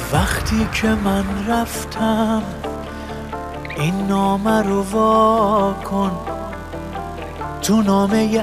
وقتی که من رفتم این نامه رو وا کن، تو نامه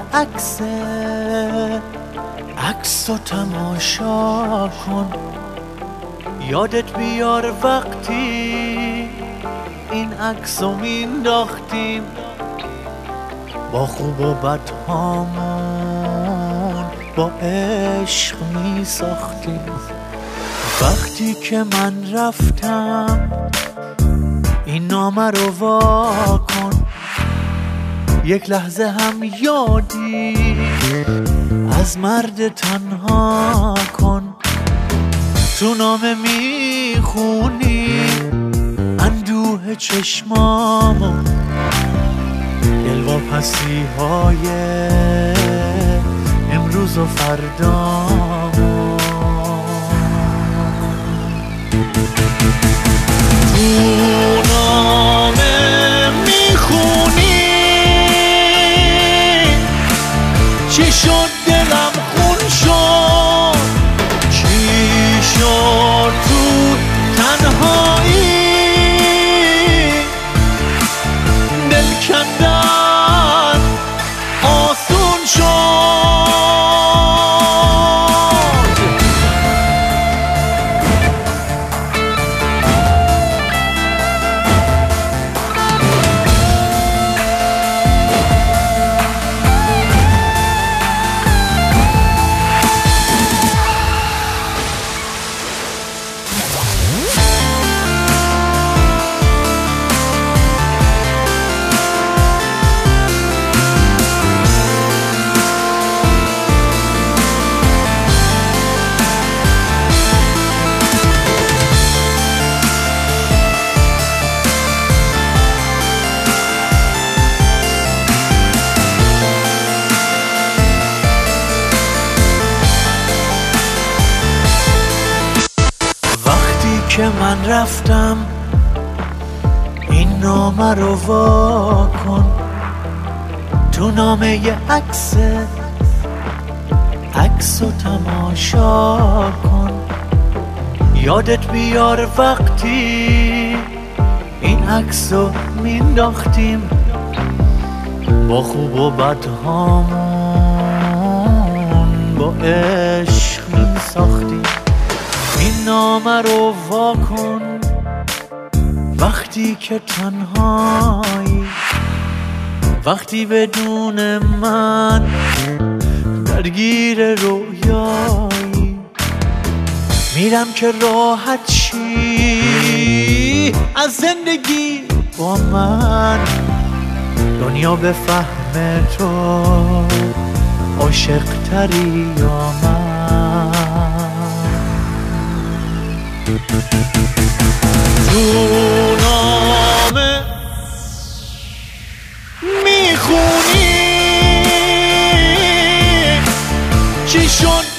عکس رو تماشا کن. یادت بیار وقتی این عکس رو مینداختیم، با خوب و بد هامون با عشق میساختیم. وقتی که من رفتم این نامه رو وا کن، یک لحظه هم یادی از مرد تنها کن. تو نامه میخونی اندوه چشمامو، دلواپسی های امروز و فردامو. تو نامه میخونی چی شد دلم خون شد، چی شد تو تنهایی، دل کندن آسون شد. که من رفتم این نامه رو وا کن، تو نامه عکس رو تماشا کن. یادت بیار وقتی این عکس رو مینداختیم، با خوب و بد هامون با عشق میساختیم. این نامه رو وا کن وقتی که تنهایی، وقتی بدون من درگیر رویایی. میرم که راحت شی از زندگی با من، دنیا به فهم تو عاشق تری یا من. تو نامه میخونی چی شد